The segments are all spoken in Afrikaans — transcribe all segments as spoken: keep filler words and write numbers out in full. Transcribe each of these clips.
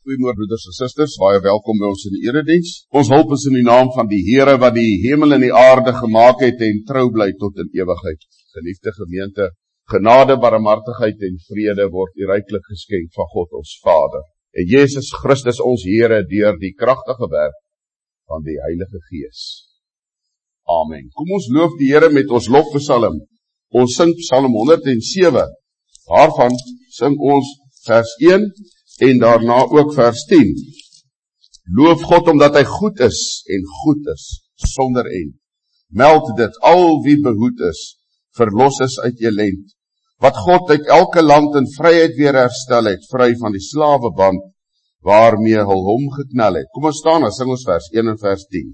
Goeiemôre broeders en susters, baie welkom by ons in die erediens. Ons hulp is in die naam van die Here wat die hemel en die aarde gemaak het en trou bly tot in ewigheid. Geliefde gemeente, genade, barmhartigheid en vrede word u ryklik geskenk van God ons Vader en Jesus Christus ons Here deur die kragtige werk van die Heilige Gees. Amen. Kom ons loof die Here met ons lofpsalm. Ons sing Psalm honderd en sewe. Daarvan sing ons vers een en daarna ook vers tien. Loof God omdat hy goed is en goed is, sonder end. Meld dit, al wie behoed is, verlos is uit elend. Wat God uit elke land in vryheid weer herstel het, vry van die slaweband, waarmee hy hom geknel het. Kom ons staan, dan sing ons vers een en vers tien.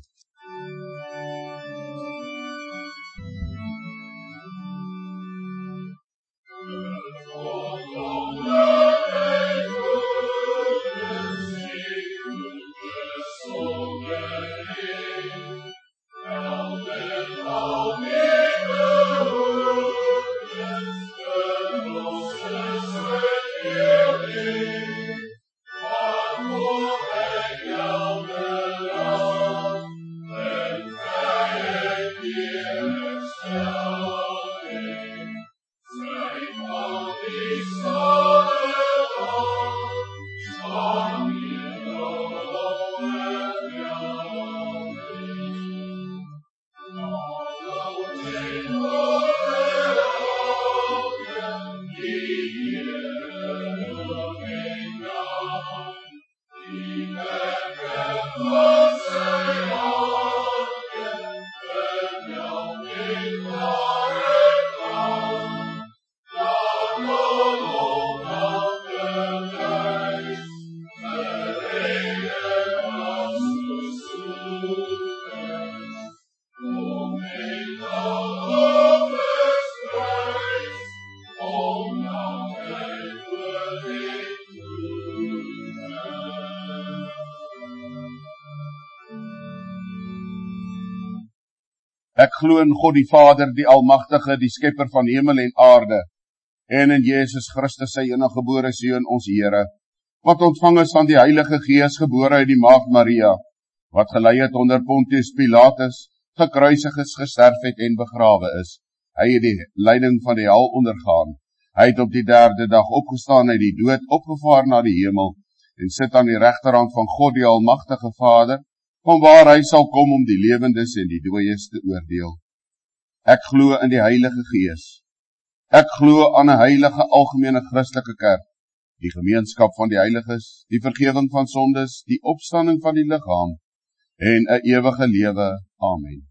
Ek glo in God die Vader, die Almagtige, die Skepper van hemel en aarde, en in Jesus Christus, sy eniggebore Seun, ons Here, wat ontvang is van die Heilige Gees, gebore uit die Maagd Maria, wat gelei het onder Pontius Pilatus, gekruisig is, gesterf het en begrawe is. Hy het die lyding van die hel ondergaan. Hy het op die derde dag opgestaan uit die dood, opgevaar na die hemel, en sit aan die regterhand van God die Almagtige Vader, van waar hy sal kom om die lewendes en die dooies te oordeel. Ek glo in die Heilige Gees. Ek glo aan 'n heilige algemene Christelike kerk, die gemeenskap van die heiliges, die vergifnis van sondes, die opstanding van die liggaam en 'n ewige lewe. Amen.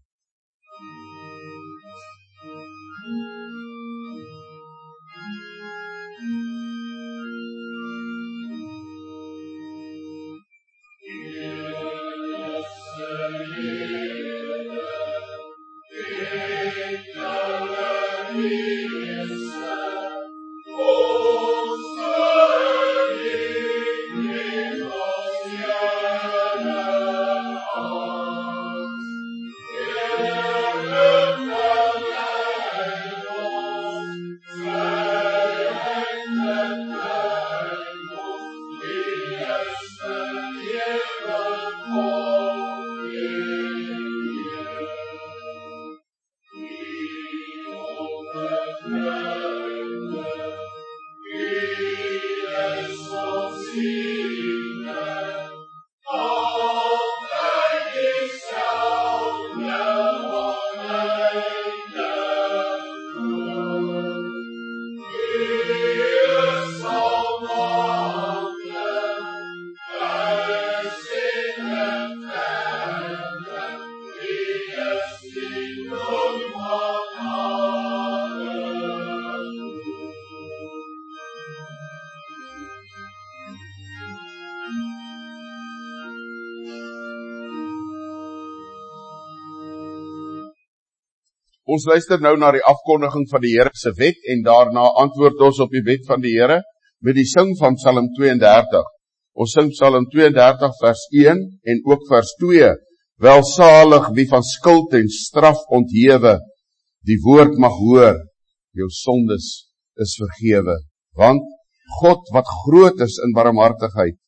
Ons luister nou na die afkondiging van die Here se wet en daarna antwoord ons op die wet van die Here met die sing van Psalm tweeëndertig. Ons sing Psalm tweeëndertig vers een en ook vers twee. Welsalig wie van skuld en straf onthewe, die woord mag hoor, jou sondes is vergewe. Want God wat groot is in barmhartigheid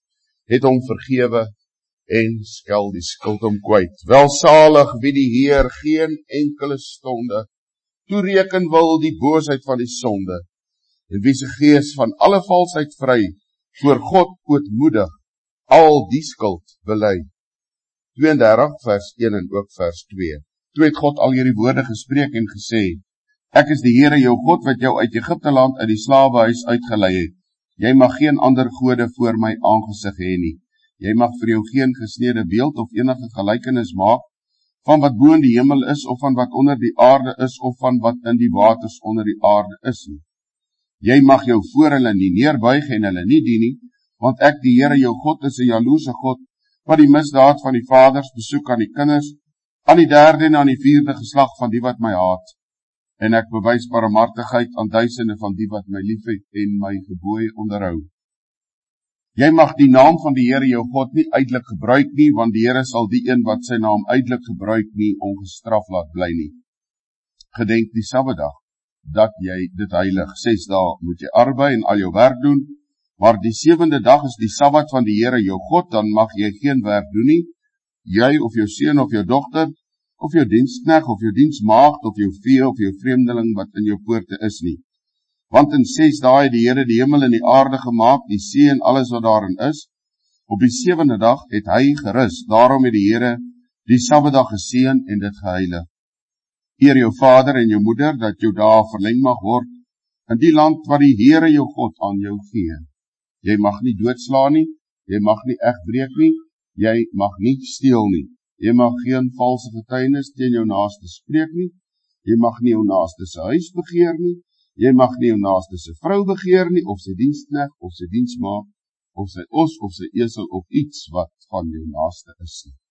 het hom vergewe en skel die skuld hom kwyt. Welsalig wie die Heer geen enkele stonde toereken wil die boosheid van die sonde, en wie se gees van alle valsheid vry, voor God ootmoedig al die skuld bely. tweeëndertig vers een en ook vers twee. Toe het God al hierdie woorde gespreek en gesê, ek is die Here jou God wat jou uit Egipte land uit die slawehuis uitgelei het. Jy mag geen ander gode voor my aangesig hê nie. Jy mag vir jou geen gesnede beeld of enige gelykenis maak van wat bo in die hemel is of van wat onder die aarde is of van wat in die waters onder die aarde is nie. Jy mag jou voor hulle nie neerbuig en hulle nie dien nie, want ek die Here jou God is 'n jaloerse God, wat die misdaad van die vaders besoek aan die kinders, aan die derde en aan die vierde geslag van die wat my haat. En ek bewys barmhartigheid aan duisende van die wat my liefhet en my gebooie onderhou. Jy mag die naam van die Here jou God nie uitelik gebruik nie, want die Here sal die een wat sy naam uitelik gebruik nie ongestraf laat bly nie. Gedenk die Sabbatdag, dat jy dit heilig. Ses dae moet jy arbei en al jou werk doen, maar die sewende dag is die Sabbat van die Here jou God, dan mag jy geen werk doen nie, jy of jou seun of jou dogter, of jou diensknegt, of jou diensmaagd, of jou vee, of jou vreemdeling wat in jou poorte is nie. Want in ses dae het die Here die hemel en die aarde gemaak, die see en alles wat daarin is. Op die sewende dag het hy gerus, daarom het die Here die Sabbatdag geseën en dit geheilig. Eer jou vader en jou moeder, dat jou dae verleng mag word, in die land wat die Here jou God aan jou gee. Jy mag nie doodslaan nie, jy mag nie egbreek nie, jy mag nie steel nie. Jy mag geen valse getuienis teen jou naaste spreek nie, jy mag nie jou naaste se huis begeer nie, jy mag nie jou naaste se vrou begeer nie, of sy diensknegt, of sy diensmaagd, of sy os, of sy esel, of iets wat van jou naaste is nie.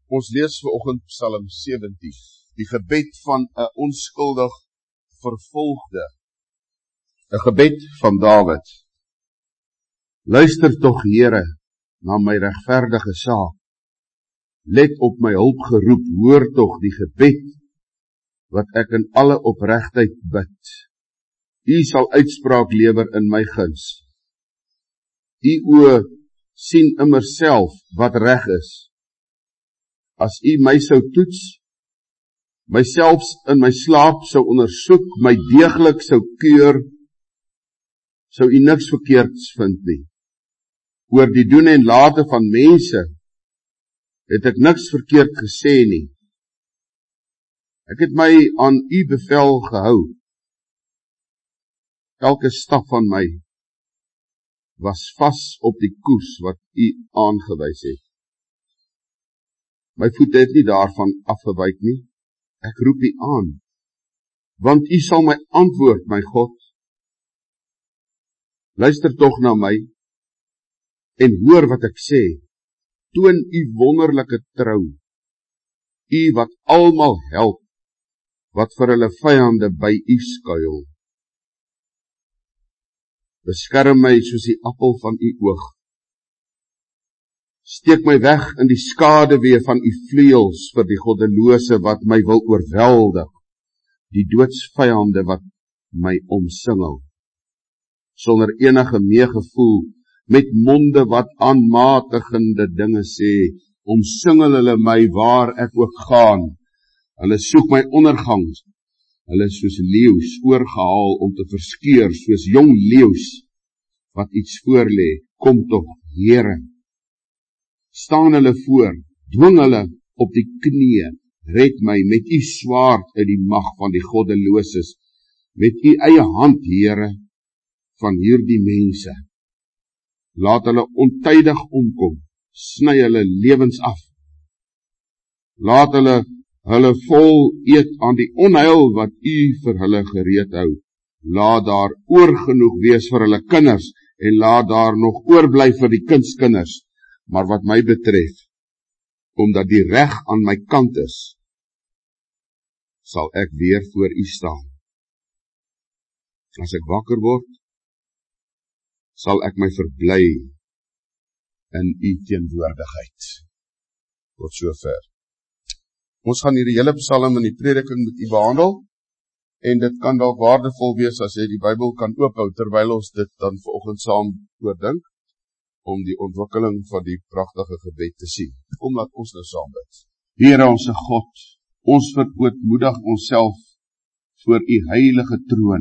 Ons lees vanoggend Psalm sewentien, die gebed van 'n onskuldig vervolgde, 'n gebed van Dawid. Luister tog, Here, na my regverdige saak. Let op my hulp geroep, hoor tog die gebed wat ek in alle opregtheid bid. U sal uitspraak lewer in my guns. U oë sien immer self wat reg is. As u my sou toets, myself in my slaap sou ondersoek, my deeglik sou keur, sou u niks verkeerds vind nie. Oor die doen en late van mense het ek niks verkeerd gesê nie. Ek het my aan u bevel gehou. Elke stap van my was vas op die koers wat u aangewys het. My voete het nie daarvan afgewyk nie. Ek roep u aan, want u sal my antwoord, my God. Luister tog na my en hoor wat ek sê. Toon u wonderlike trou, u wat almal help, wat vir hulle vyande by u skuil. Beskerm my soos die appel van u oog. Steek my weg in die skaduwee van u vleuels vir die goddelose wat my wil oorweldig, die doodsvyande wat my omsingel. Sonder enige meegevoel, met monde wat aanmatigende dinge sê, omsingel hulle my waar ek ook gaan. Hulle soek my ondergang, hulle is soos leeu's oorgehaal om te verskeur, soos jong leeu's wat iets voorlê. Kom tog, Here. Staan hulle voor, dwing hulle op die knieë, red my met u swaard uit die mag van die goddeloses, met u eie hand, Here, van hierdie mense. Laat hulle ontydig omkom, sny hulle lewens af. Laat hulle hulle vol eet aan die onheil wat u vir hulle gereed hou. Laat daar oorgenoeg wees vir hulle kinders, en laat daar nog oorbly vir die kindskinders. Maar wat my betref, omdat die reg aan my kant is, sal ek weer voor u staan. As ek wakker word, sal ek my verbly in u teenwoordigheid. Tot sover. Ons gaan hierdie hele psalm in die prediking met u behandel, en dit kan dalk waardevol wees as jy die Bybel kan oophou, terwyl ons dit dan vanoggend saam oordink, om die ontwikkeling van die pragtige gebed te sien. Kom, laat ons nou saam bid. Here onse God, ons verootmoedig onsself voor u heilige troon.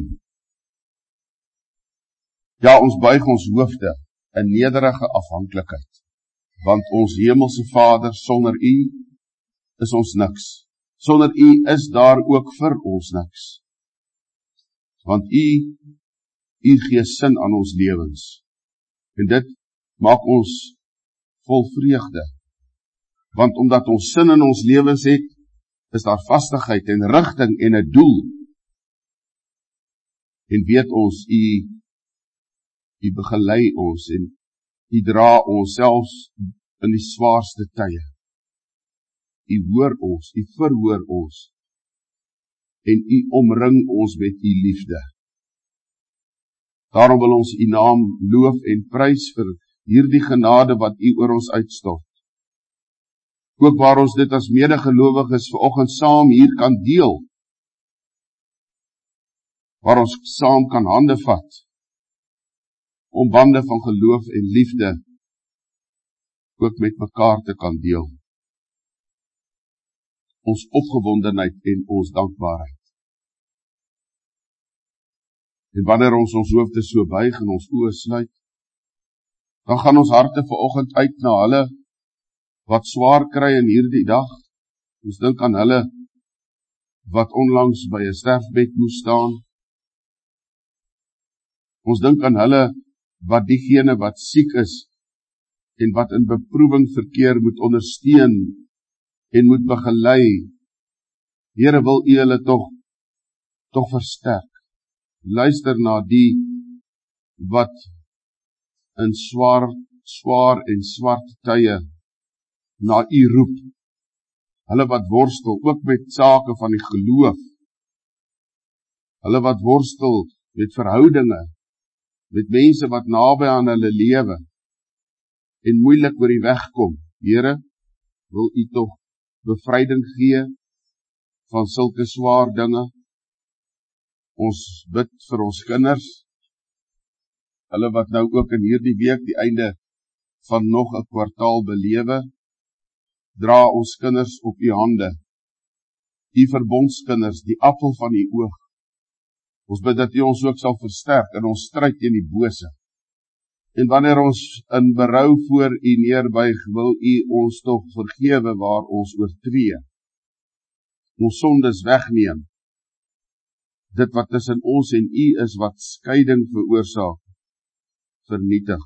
Ja, ons buig ons hoofde in nederige afhanklikheid, want ons hemelse Vader, sonder u is ons niks. Sonder u is daar ook vir ons niks. Want u, u gee sin aan ons lewens. En dit maak ons vol vreugde. Want omdat ons sin in ons lewens het, is daar vastigheid en rigting en 'n doel. En weet ons, u, u begelei ons en u dra ons selfs in die swaarste tye. U hoor ons, u verhoor ons, en u omring ons met u liefde. Daarom wil ons u naam loof en prys vir hierdie genade wat u oor ons uitstort. Ook waar ons dit as medegelowiges vanoggend saam hier kan deel, waar ons saam kan hande vat, om bande van geloof en liefde ook met mekaar te kan deel. Ons opgewondenheid en ons dankbaarheid. En wanneer ons ons hoofde so buig en ons oë sluit, dan gaan ons harte vanoggend uit na hulle wat swaar kry in hierdie dag. Ons dink aan hulle wat onlangs by 'n sterfbed moes staan. Ons dink aan hulle wat diegene wat siek is en wat in beproewing verkeer moet ondersteun en moet begelei. Here, wil u hulle tog tog versterk. Luister na die wat in swaar, swaar en swart tye na u roep hulle wat worstel, ook met sake van die geloof, hulle wat worstel met verhoudinge, met mense wat naby aan hulle lewe, en moeilik oor die weg kom. Here, wil U tog bevryding gee van sulke swaar dinge. Ons bid vir ons kinders, hulle wat nou ook in hierdie week die einde van nog 'n kwartaal belewe, dra ons kinders op U hande, U verbondskinders, die appel van U oog. Ons bid dat U ons ook sal versterk in ons stryd teen die bose. En wanneer ons in berou voor U neerbuig, wil U ons tog vergewe waar ons oortree. Ons sondes wegneem. Dit wat tussen ons en U is, wat skeiding veroorsaak, vernietig.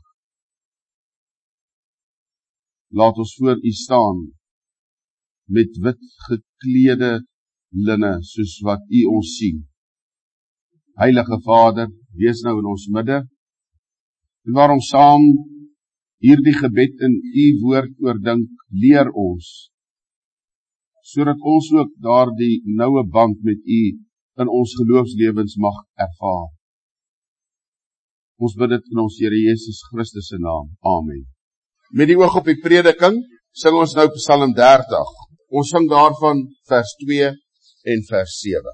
Laat ons voor U staan, met wit geklede linne, soos wat U ons sien. Heilige Vader, wees nou in ons midde, en waarom saam hierdie gebed in U woord oordink, leer ons, sodat ons ook daardie noue band met U in ons geloofslewens mag ervaar. Ons bid dit in ons Here Jesus Christus se naam. Amen. Met die oog op die prediking, sing ons nou Psalm dertig. Ons sing daarvan vers twee en vers sewe.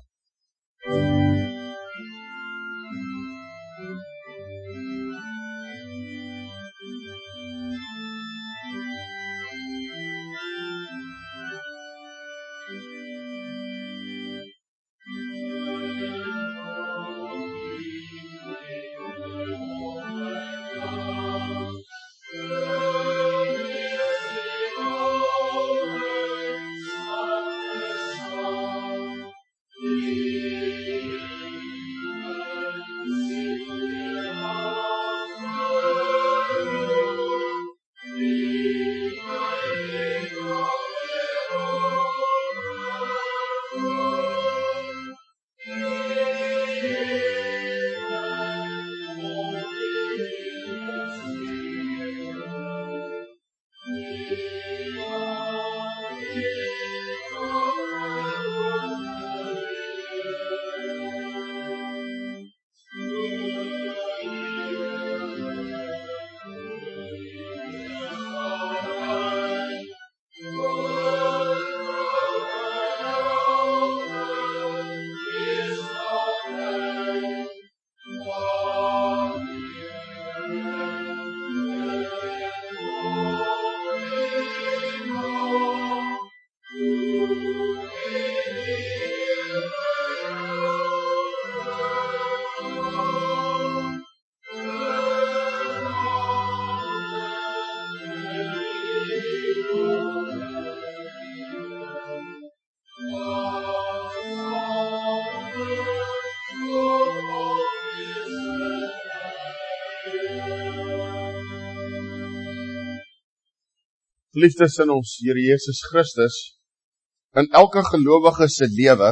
Geliefdes in ons Here Jesus Christus, in elke gelowige se lewe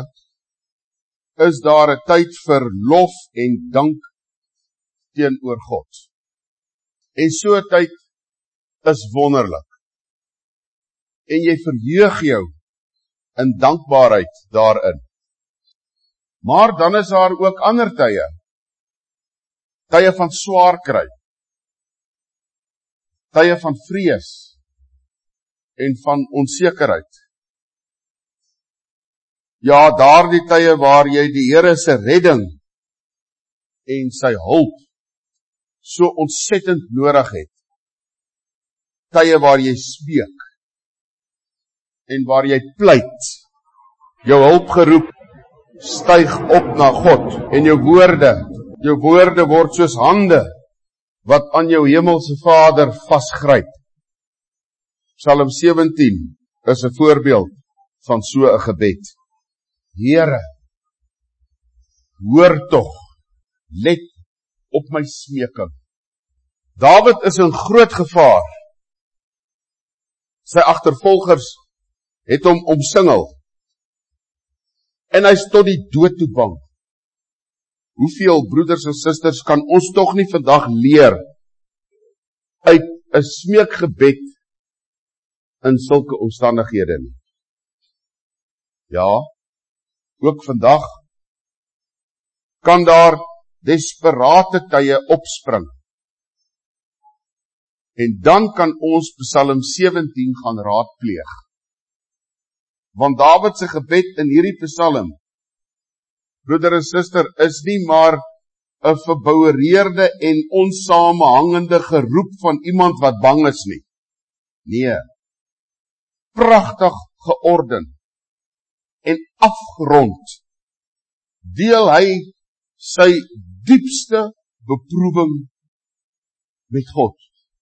is daar 'n tyd vir lof en dank teenoor God. En so 'n tyd is wonderlik. En jy verheug jou in dankbaarheid daarin. Maar dan is daar ook ander tye, tye van swaar kry, tye van vrees, en van onsekerheid. Ja, daardie tye waar jy die Here se redding en sy hulp so ontsettend nodig het. Tye waar jy smeek en waar jy pleit, jou hulp geroep, styg op na God en jou woorde, jou woorde word soos hande wat aan jou hemelse Vader vasgryp. Psalm sewentien is 'n voorbeeld van so 'n gebed. Here, hoor tog, let op my smeking. Dawid is in groot gevaar. Sy agtervolgers het hom omsingel. En hy is tot die dood toe bang. Hoeveel broeders en susters kan ons tog nie vandag leer uit 'n smeekgebed in sulke omstandighede nie? Ja, ook vandag kan daar desperate tye opspring. En dan kan ons Psalm sewentien gaan raadpleeg. Want Dawid se gebed in hierdie Psalm, broeder en suster, is nie maar 'n verboureerde en onsamehangende geroep van iemand wat bang is nie. Nee, pragtig georden en afgerond deel hy sy diepste beproewing met God.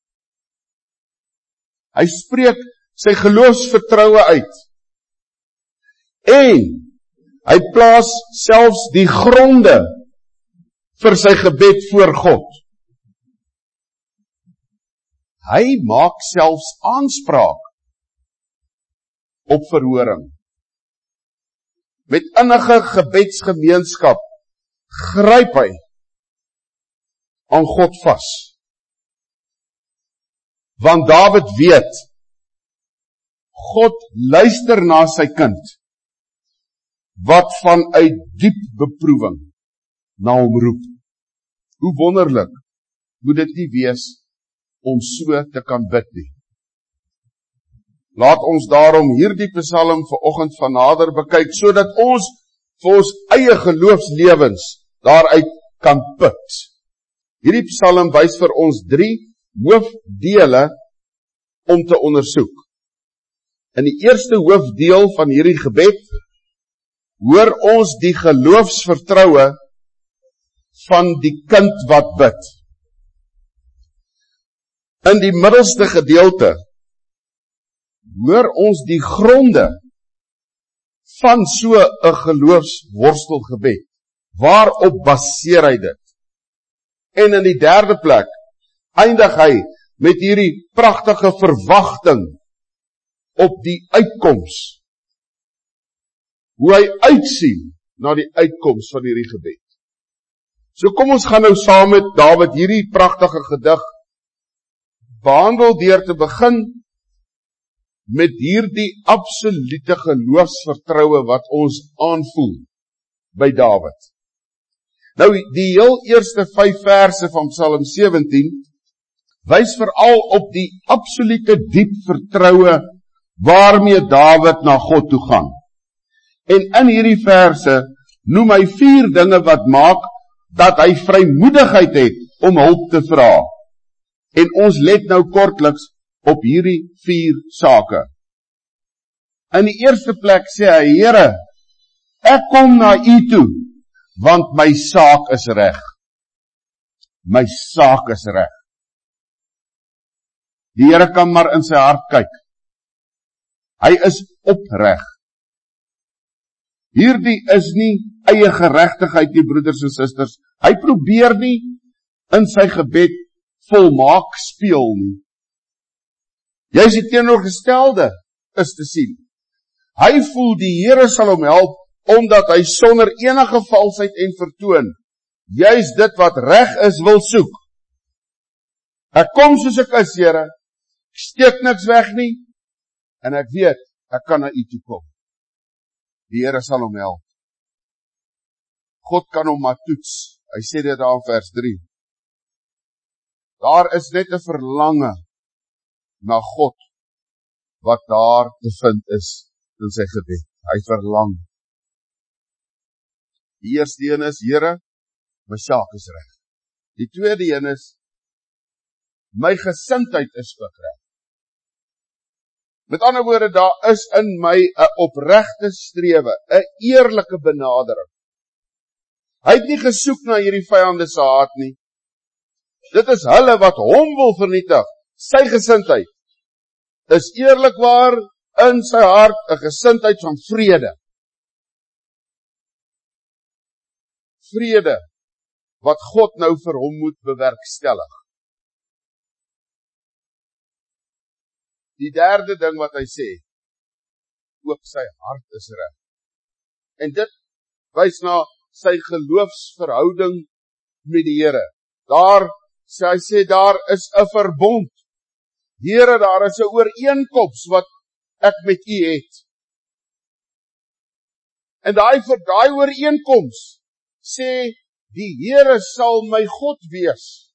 Hy spreek sy geloofsvertroue uit en hy plaas selfs die gronde vir sy gebed voor God. Hy maak selfs aanspraak op verhoring. Met innige gebedsgemeenskap gryp hy aan God vas. Want Dawid weet, God luister na sy kind, wat vanuit diep beproewing na hom roep. Hoe wonderlik moet dit nie wees om so te kan bid nie. Laat ons daarom hierdie Psalm vanoggend van nader bekyk, sodat ons vir ons eie geloofslewens daaruit kan put. Hierdie Psalm wys vir ons drie hoofdele om te ondersoek. In die eerste hoofdeel van hierdie gebed hoor ons die geloofsvertroue van die kind wat bid. In die middelste gedeelte hoor ons die gronde van so 'n geloofsworstelgebed. Waarop baseer hy dit? En in die derde plek eindig hy met hierdie pragtige verwagting op die uitkoms. Hoe hy uitsien na die uitkoms van hierdie gebed. So kom ons gaan nou saam met Dawid hierdie pragtige gedig behandel deur te begin met hierdie absolute geloofsvertroue wat ons aanvoel by Dawid. Nou, die heel eerste vyf verse van Psalm sewentien wys veral op die absolute diep vertroue waarmee Dawid na God toe gaan. En in hierdie verse noem hy vier dinge wat maak dat hy vrymoedigheid het om hulp te vra. En ons let nou kortliks op hierdie vier sake. In die eerste plek sê hy, Here, ek kom na U toe, want my saak is reg. My saak is reg. Die Here kan maar in sy hart kyk. Hy is opreg. Hierdie is nie eie geregtigheid, die broeders en susters. Hy probeer nie in sy gebed volmaak speel nie. Jy is die teenoorgestelde is te sien. Hy voel die Here sal hom help, omdat hy sonder enige valsheid en vertoon, juis dit wat reg is wil soek. Ek kom soos ek is, Here, ek steek niks weg nie, en ek weet, ek kan na U toe kom. Die Here sal hom help. God kan hom maar toets. Hy sê dit daar in vers drie. Daar is net 'n verlange na God, wat daar te vind is in sy gebed. Hy verlang. Die eerste een is, Here, my saak is reg. Die tweede een is, my gesindheid is ook reg. Met ander woorde, daar is in my 'n opregte strewe, 'n eerlike benadering. Hy het nie gesoek na hierdie vyande se haat nie. Dit is hulle wat hom wil vernietig. Sy gesindheid is eerlikwaar in sy hart 'n gesindheid van vrede. Vrede wat God nou vir hom moet bewerkstellig. Die derde ding wat hy sê, ook sy hart is reg. En dit wys na sy geloofsverhouding met die Here. Daar, sy, hy sê, daar is 'n verbond. Here, daar is 'n ooreenkoms wat ek met U het. En daai vir daai ooreenkoms sê die Here sal my God wees.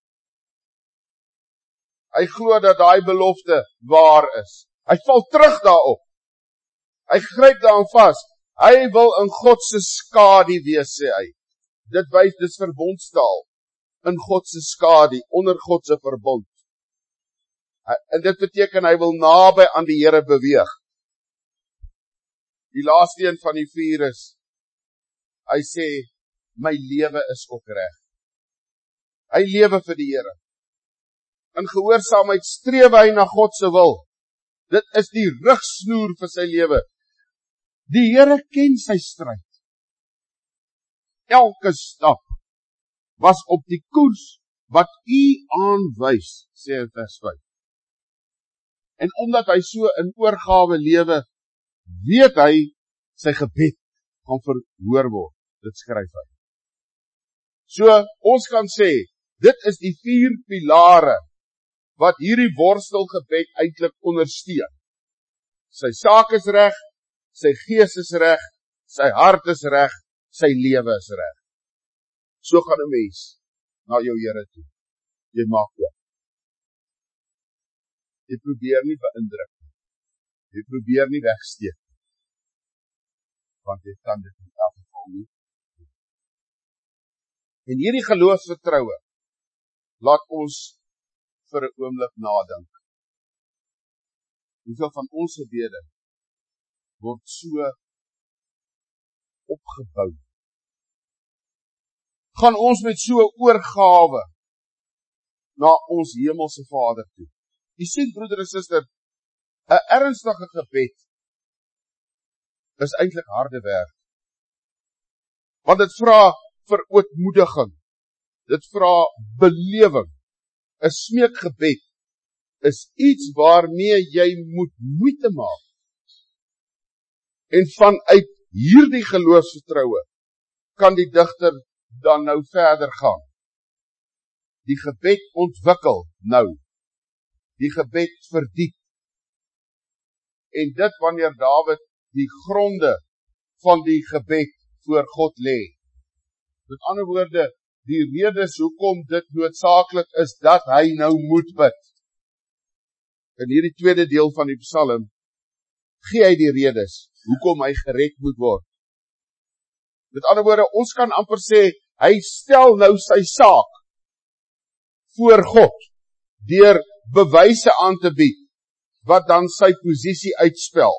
Hy glo dat daai belofte waar is. Hy val terug daarop. Hy gryp daaraan vas. Hy wil in God se skadu wees, sê hy. Dit wys dis verbondstaal. In God se skadu, onder God se verbond. En dit beteken hy wil naby aan die Here beweeg. Die laaste een van die vier is, hy sê, my lewe is opreg. Hy lewe vir die Here. In gehoorsaamheid streef hy na God se wil. Dit is die rigsnoer vir sy lewe. Die Here ken sy stryd. Elke stap was op die koers wat U aanwys, sê in vers vyf. En omdat hy so in oorgawe lewe, weet hy sy gebed gaan verhoor word. Dit skryf hy. So, ons kan sê, dit is die vier pilare wat hierdie worstelgebed eintlik ondersteun. Sy saak is reg, sy gees is reg, sy hart is reg, sy lewe is reg. So gaan 'n mens na jou Here toe. Jy maak oop. Jy probeer nie beïndruk nie. Jy probeer nie wegsteek nie. Want jy kan dit in elk geval nie. En hierdie geloofsvertroue laat ons vir 'n oomblik nadink. Hoeveel van ons gebede word so opgebou? Gaan ons met so 'n oorgawe na ons hemelse Vader toe? Jy sien, broeder en suster, 'n ernstige gebed is eintlik harde werk. Want dit vra vir ootmoediging. Dit vra belewing. 'n Smeekgebed is iets waarmee jy moet moeite maak. En vanuit hierdie geloofsvertroue kan die digter dan nou verder gaan. Die gebed ontwikkel nou. Die gebed verdiep. En dit wanneer Dawid die gronde van die gebed voor God lê. Met ander woorde, die redes hoekom dit noodsaaklik is dat hy nou moet bid. In hierdie tweede deel van die Psalm gee hy die redes hoekom hy gered moet word. Met ander woorde, ons kan amper sê hy stel nou sy saak voor God deur bewyse aan te bied wat dan sy posisie uitspel.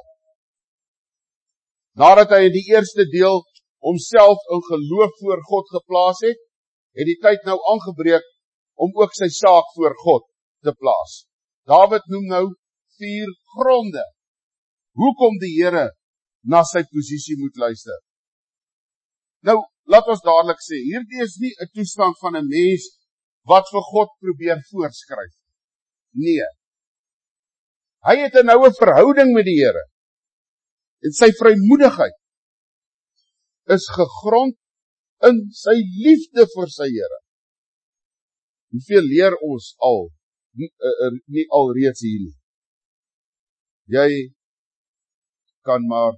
Nadat hy in die eerste deel homself in geloof voor God geplaas het, het die tyd nou aangebreek om ook sy saak voor God te plaas. Dawid noem nou vier gronde. Hoekom die Here na sy posisie moet luister. Nou, laat ons dadelik sê, hierdie is nie 'n toestand van 'n mens wat vir God probeer voorskryf. Nee. Hy het 'n noue verhouding met die Here. En sy vrymoedigheid is gegrond in sy liefde vir sy Here. Hoeveel leer ons al, nie, uh, nie al reeds hier nie. Jy kan maar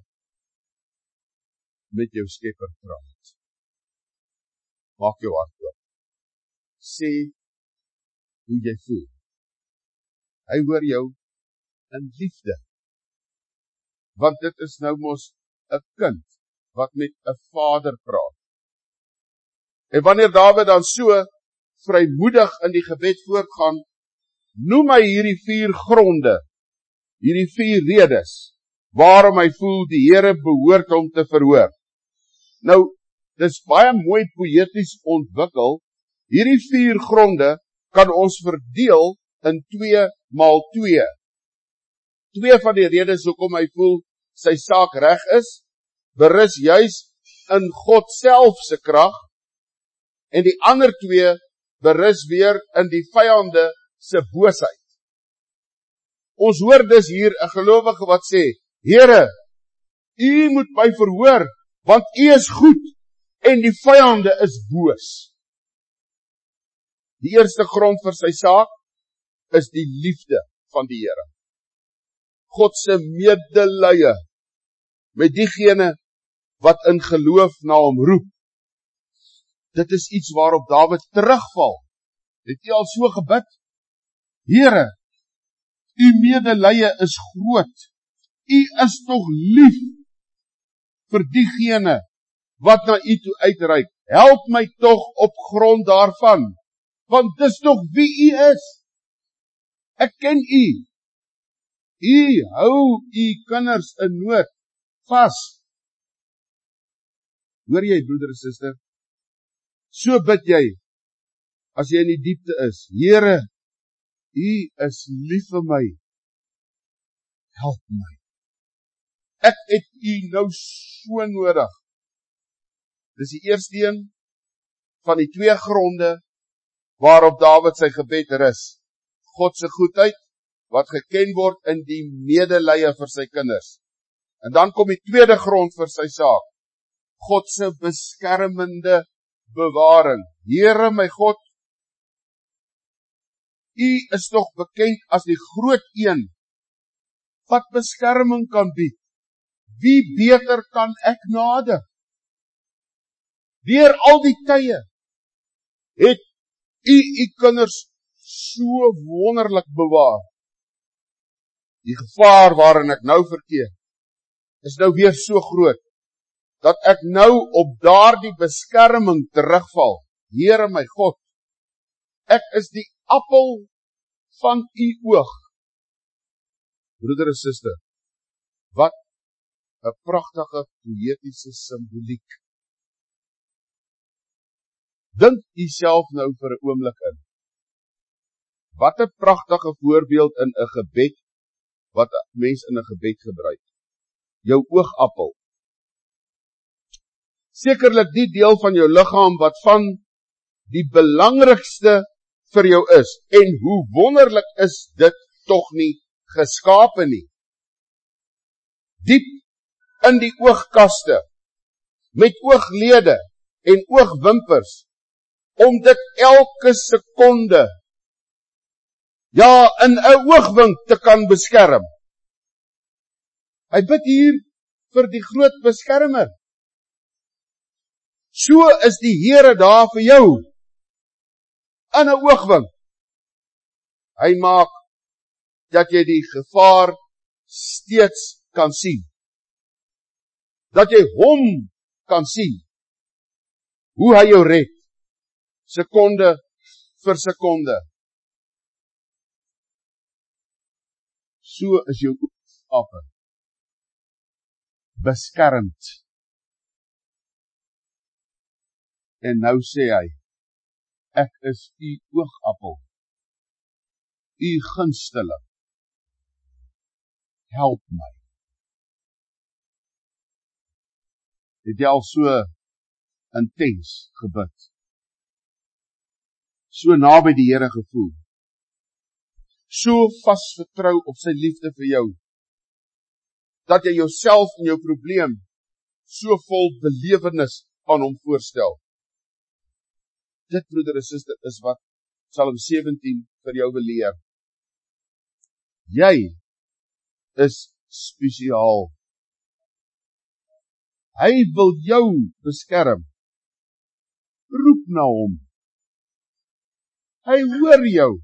met jou Skepper praat. Maak jou hart oop. Sê hoe jy voel. Hy hoor jou in liefde. Want dit is nou mos 'n kind wat met 'n vader praat. En wanneer Dawid dan so vrymoedig in die gebed voortgaan, noem hy hierdie vier gronde, hierdie vier redes, waarom hy voel die Here behoort hom te verhoor. Nou, dis baie mooi poëties ontwikkel. Hierdie vier gronde kan ons verdeel in twee maal twee. Twee van die redes hoekom hy voel sy saak reg is, berus juis in God self se krag, en die ander twee berus weer in die vyande se boosheid. Ons hoor dus hier 'n gelowige wat sê, Here, U moet my verhoor, want U is goed, en die vyande is boos. Die eerste grond vir sy saak is die liefde van die Here. God se medelee met diegene wat in geloof na hom roep. Dit is iets waarop Dawid terugval. Het jy al so gebid? Here, u medelee is groot. U is tog lief vir diegene wat na u toe uitreik. Help my tog op grond daarvan, want dis tog wie u is. Ek ken u. U hou u kinders in nood vas. Hoor jy, broeder en suster? So bid jy, as jy in die diepte is. Here, u is lief vir my. Help my. Ek het u nou so nodig. Dis die eerste een van die twee gronde waarop Dawid sy gebed rus. God se goedheid, wat geken word in die medelee vir sy kinders. En dan kom die tweede grond vir sy saak. God se beskermende bewaring. Here my God, u is tog bekend as die groot een, wat beskerming kan bied. Wie beter kan ek nader? Deur al die tye, het u u kinders so wonderlik bewaar. Die gevaar waarin ek nou verkeer, is nou weer so groot, dat ek nou op daardie beskerming terugval. Here my God, ek is die appel van u oog. Broeder en suster, wat 'n pragtige poëtiese simboliek. Dink u self nou vir 'n oomblik in. Wat 'n pragtige voorbeeld in 'n gebed, wat 'n mens in 'n gebed gebruik. Jou oogappel. Sekerlik die deel van jou liggaam wat van die belangrikste vir jou is. En hoe wonderlik is dit tog nie geskape nie. Diep in die oogkaste, met ooglede en oogwimpers, om dit elke sekonde, ja, in 'n oogwink te kan beskerm. Hy bid hier vir die groot beskermer. So is die Here daar vir jou, in 'n oogwink. Hy maak dat jy die gevaar steeds kan sien. Dat jy hom kan sien. Hoe hy jou red. Sekonde vir sekonde. So is jou oogappel beskermd. En nou sê hy, ek is u oogappel, u gunsteling. Help my. Het jy al so intens gebid? So naby die Here gevoel? So vas vertrou op sy liefde vir jou, dat jy jouself en jou probleem so vol belewenis aan hom voorstel? Dit, broeder en suster, is wat Psalm sewentien vir jou wil leer. Jy is spesiaal. Hy wil jou beskerm. Roep na hom. Hy hoor jou.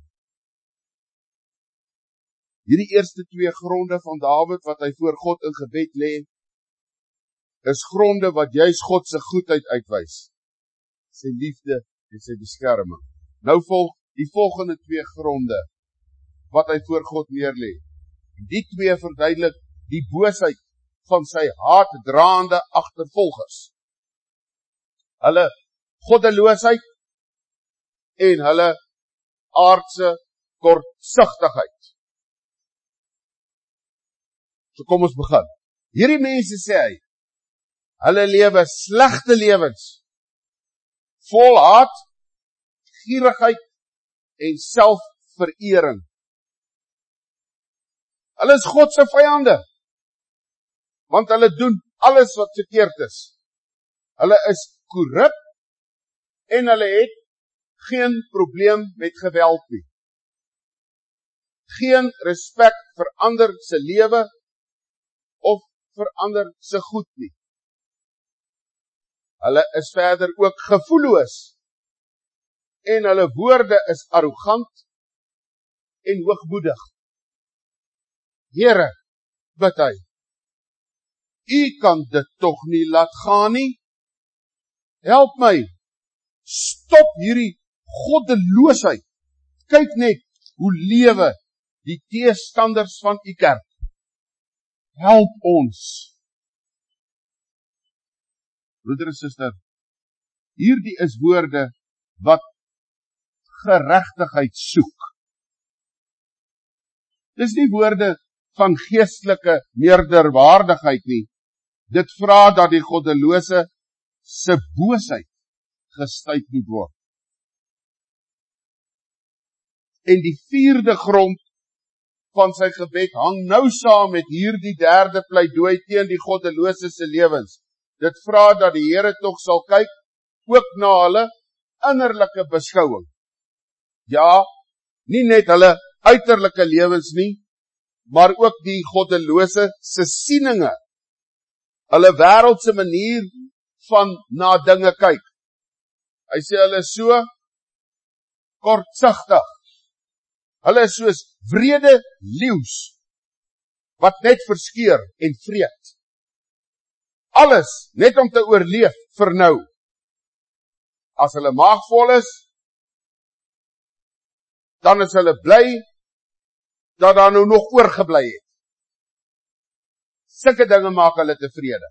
Hierdie eerste twee gronde van Dawid wat hy voor God in gebed lê, is gronde wat juis God se goedheid uitwys. Sy liefde en sy beskerming. Nou volg die volgende twee gronde wat hy voor God neerlê. Die twee verduidelik die boosheid van sy haatdraande agtervolgers. Hulle goddeloosheid en hulle aardse kortsigtigheid. So kom ons begin. Hierdie mense sê hy, hulle lewe slegte lewens, vol haat, gierigheid en selfverering. Hulle is God se vyande, want hulle doen alles wat verkeerd is. Hulle is korrup en hulle het geen probleem met geweld nie. Geen respek vir ander se lewe of vir ander se goed nie. Hulle is verder ook gevoelloos. En hulle woorde is arrogant en hoogmoedig. Here, bid hy, U kan dit tog nie laat gaan nie. Help my, stop hierdie goddeloosheid. Kyk net hoe lewe die teestanders van U kerk. Help ons. Broeder en suster, hierdie is woorde wat geregtigheid soek. Dis nie woorde van geestelike meerderwaardigheid nie. Dit vra dat die goddelose se boosheid gestuit moet word. En die vierde grond van sy gebed hang nou saam met hierdie derde pleidooi teen die goddelose se lewens. Dit vra dat die Here tog sal kyk ook na hulle innerlike beskouing. Ja, nie net hulle uiterlike lewens nie, maar ook die goddelose se sieninge. Hulle wêreldse manier van na dinge kyk. Hy sê hulle is so kortsigtig. Hulle is soos wrede leeu's wat net verskeur en vreet. Alles net om te oorleef vir nou. As hulle maag vol is, dan is hulle bly dat daar nou nog oorgebly het. Sulke dinge maak hulle tevrede.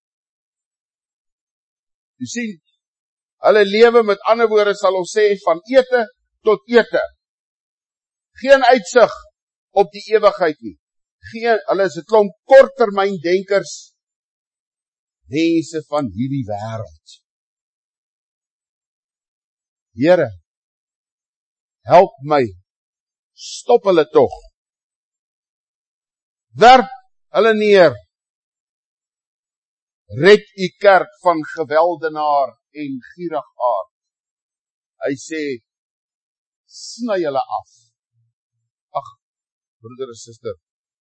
Jy sien, hulle lewe met ander woorde sal ons sê van ete tot ete. Geen uitsig op die ewigheid nie. Geen, hulle is 'n klomp korttermyndenkers, mense van hierdie wêreld. Here, help my, stop hulle tog. Werp hulle neer. Red U kerk van geweldenaar en gierigaard. Hy sê, sny hulle af. Ag, broeder en suster,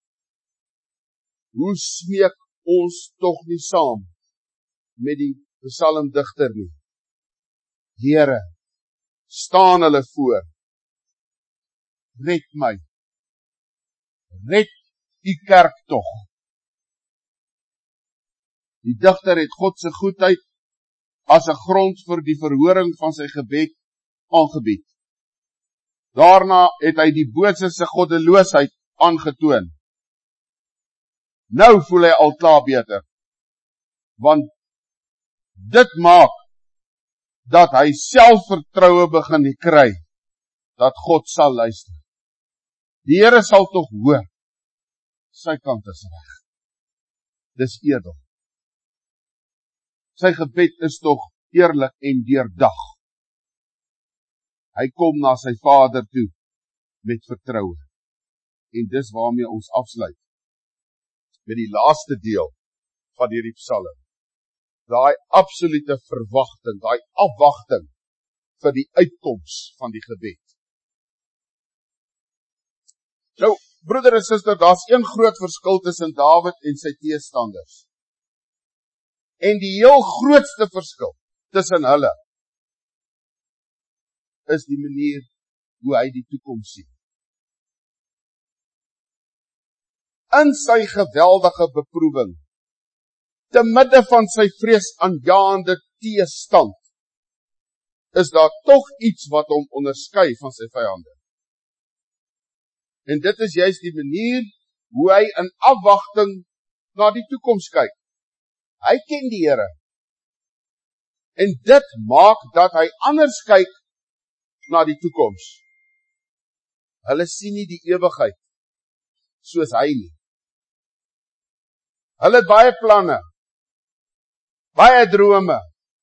hoe smeek ons tog nie saam met die psalmdigter nie? Here, staan hulle voor. Red my. Red U kerk tog. Die digter het God se goedheid as 'n grond vir die verhoring van sy gebed aangebied. Daarna het hy die bose se goddeloosheid aangetoon. Nou voel hy al klaar beter, want dit maak dat hy selfvertroue begin kry, dat God sal luister. Die Here sal tog hoor, sy kant is reg. Dis edel. Sy gebed is tog eerlik en deurdag. Hy kom na sy Vader toe met vertroue. En dis waarmee ons afsluit met die laaste deel van hierdie psalm. Daai absolute verwagting, daai afwagting vir die uitkoms van die gebed. Nou, broeder en suster, daar's een groot verskil tussen Dawid en sy teestanders. En die heel grootste verskil tussen hulle is die manier hoe hy die toekoms sien. In sy geweldige beproewing, te midde van sy vreesaanjaende teestand, is daar tog iets wat hom onderskei van sy vyande. En dit is juist die manier hoe hy in afwagting na die toekoms kyk. Hy ken die Here. En dit maak dat hy anders kyk na die toekoms. Hulle sien nie die ewigheid soos hy nie. Hulle het baie planne, baie drome,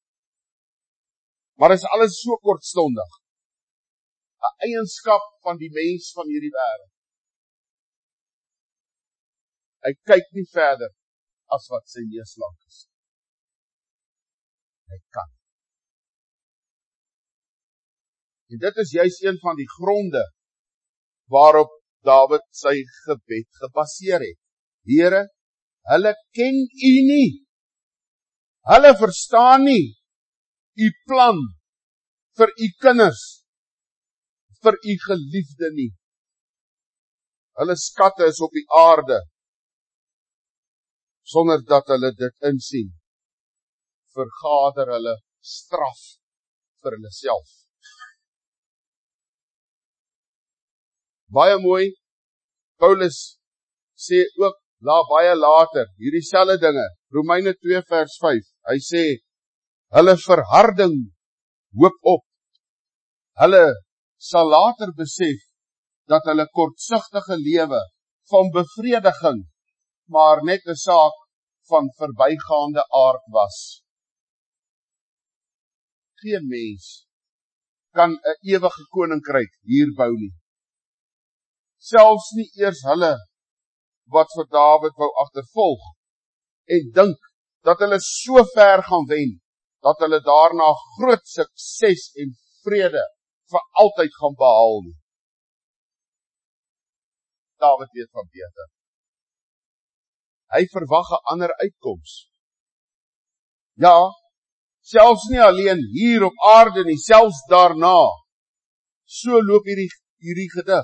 maar is alles so kortstondig. 'n Eienskap van die mens van hierdie wêreld. Hy kyk nie verder as wat sy neus lank is. Hy kan. En dit is juist een van die gronde waarop Dawid sy gebed gebaseer het. Here, hulle ken U nie. Hulle verstaan nie u plan vir u kinders, vir u geliefde nie. Hulle skatte is op die aarde, sonder dat hulle dit insien, vergader hulle straf vir hulle self. Baie mooi, Paulus sê ook, la baie later, hierdie selfde dinge, Romeine twee vers vyf, hy sê, hulle verharding hoop op, hulle sal later besef, dat hulle kortsigtige lewe van bevrediging, maar net 'n saak van verbygaande aard was. Geen mens kan 'n ewige koninkryk hier bou nie. Selfs nie eers hulle wat vir Dawid wou agtervolg en dink dat hulle so ver gaan wen, dat hulle daarna groot sukses en vrede vir altyd gaan behaal nie. Dawid weet van beter. Hy verwag 'n ander uitkoms. Ja, selfs nie alleen hier op aarde nie, selfs daarna. So loop hierdie, hierdie gedig.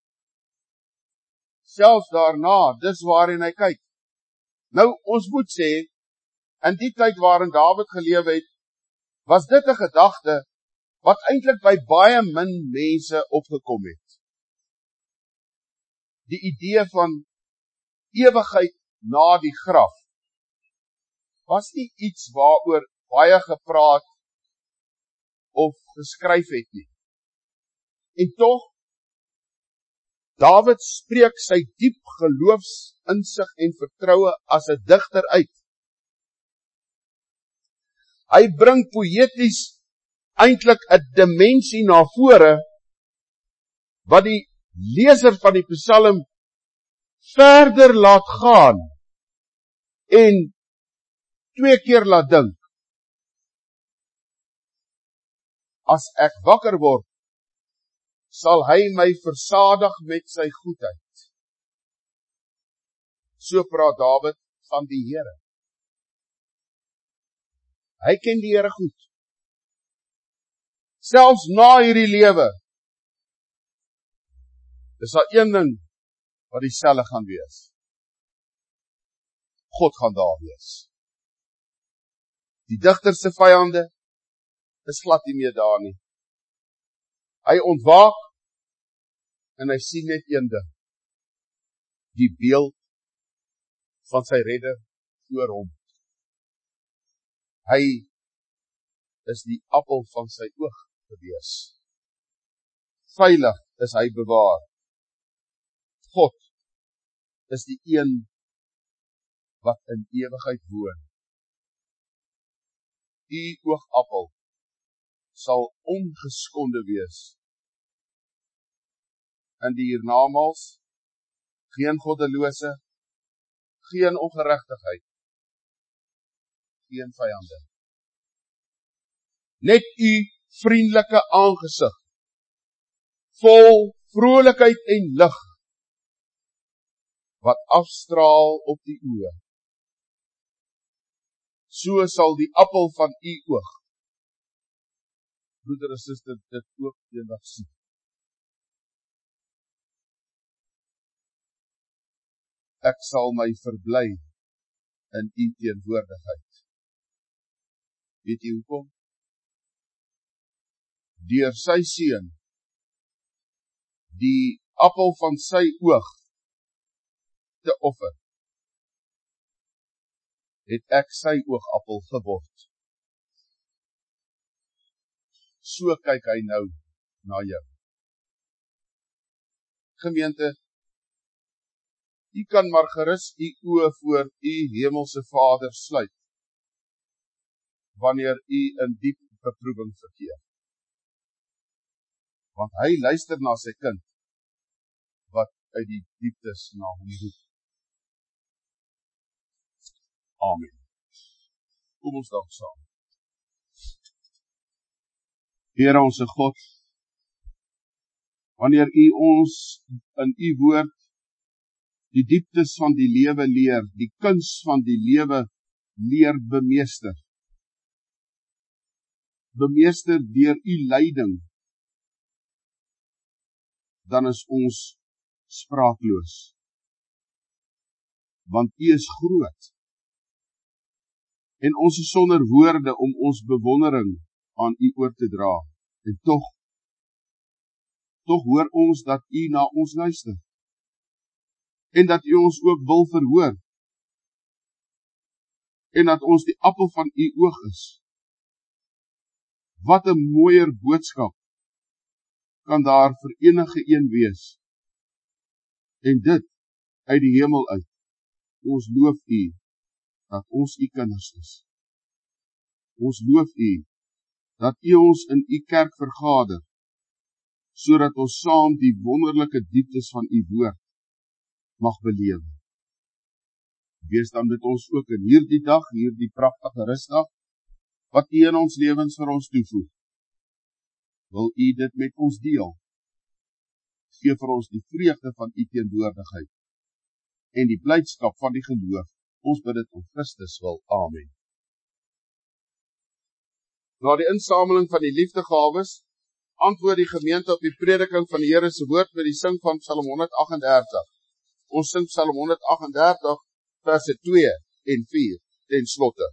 Selfs daarna, dis waarin hy kyk. Nou, ons moet sê, in die tyd waarin Dawid geleef het, was dit 'n gedagte wat eintlik by baie min mense opgekom het. Die idee van ewigheid na die graf was nie iets waaroor baie gepraat of geskryf het nie. En tog, Dawid spreek sy diep geloofsinsig en vertroue as 'n digter uit. Hy bring poëties eintlik 'n dimensie na vore wat die leser van die Psalm verder laat gaan en twee keer laat dink. As ek wakker word, sal hy my versadig met sy goedheid. So praat Dawid van die Here. Hy ken die Here goed. Selfs na hierdie lewe, is daar een ding wat dieselfde gaan wees. God gaan daar wees. Die digter se vyande is glad nie meer daar nie. Hy ontwaak en hy sien net een ding. Die beeld van sy redder voor hom. Hy is die appel van sy oog gewees. Veilig is hy bewaar. God is die een wat in ewigheid woon. U oogappel sal ongeskonde wees. In die hiernamaals, geen goddelose, geen ongeregtigheid, geen vyande. Net u vriendelike aangesig, vol vrolikheid en lig, wat afstraal op die oë. So sal die appel van u oog, broeder en suster, dit ook eendag sien. Ek sal my verbly in u teenwoordigheid. Weet jy hoekom? Deur sy seun, die appel van sy oog te offer, het ek sy oogappel geword. So kyk hy nou na jou. Gemeente, u kan maar gerus u oë voor u hemelse Vader sluit, wanneer u in diep beproewing verkeer. Want hy luister na sy kind, wat uit die dieptes na hom roep. Amen. Kom ons dank saam. Here onse God, wanneer u ons in u woord die dieptes van die lewe leer, die kuns van die lewe leer bemeester, bemeester deur u leiding, dan is ons spraakloos. Want u is groot. En ons is sonder woorde om ons bewondering aan u oor te dra. En tog, tog hoor ons dat u na ons luister. En dat u ons ook wil verhoor. En dat ons die appel van u oog is. Wat 'n mooier boodskap kan daar vir enige een wees. En dit uit die hemel uit. Ons loof u dat ons u kinders is. Ons loof u dat u ons in u kerk vergader, sodat ons saam die wonderlike dieptes van u woord mag beleef. Wees dan met ons ook in hierdie dag, hierdie pragtige rustdag, wat u in ons lewens vir ons toevoeg. Wil u dit met ons deel? Gee vir ons die vreugde van u teenwoordigheid en die blydskap van die geloof. Ons bid dit om Christus wil. Amen. Na die insameling van die liefdegawes, antwoord die gemeente op die prediking van die Here se woord met die sing van Psalm honderd agt en dertig. Ons sing Psalm honderd agt en dertig, verse twee en vier, ten slotte.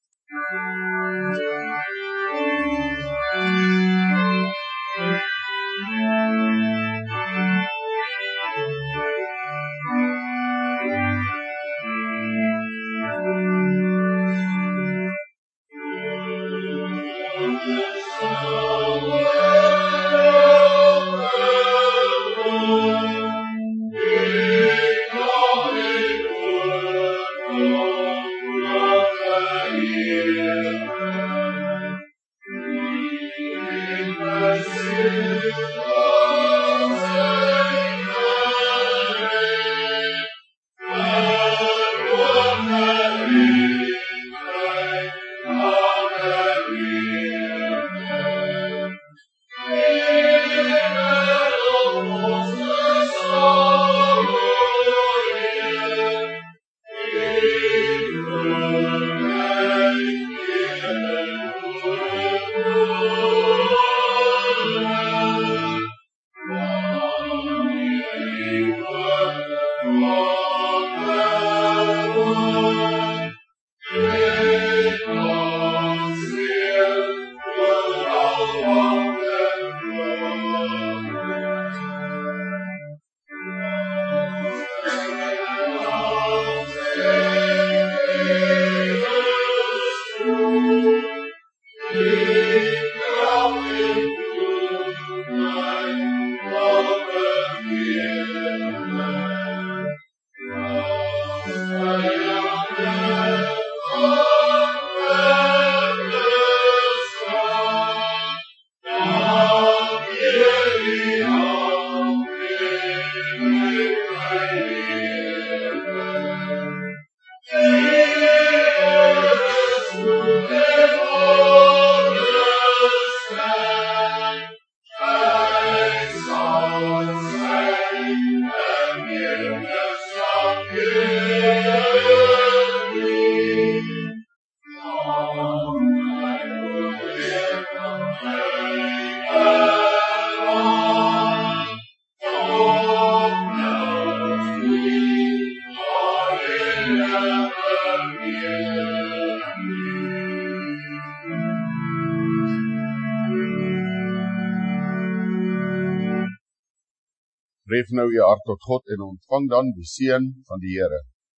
Tref nou u hart tot God en ontvang dan die seën van die Here.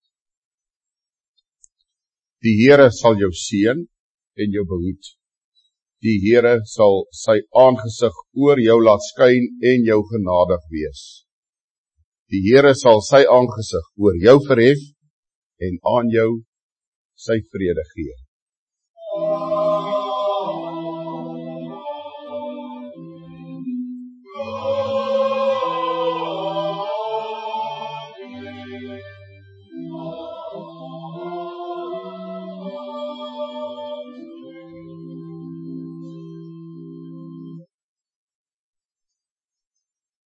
Die Here sal jou seën en jou behoed. Die Here sal sy aangesig oor jou laat skyn en jou genadig wees. Die Here sal sy aangesig oor jou verhef en aan jou sy vrede gee.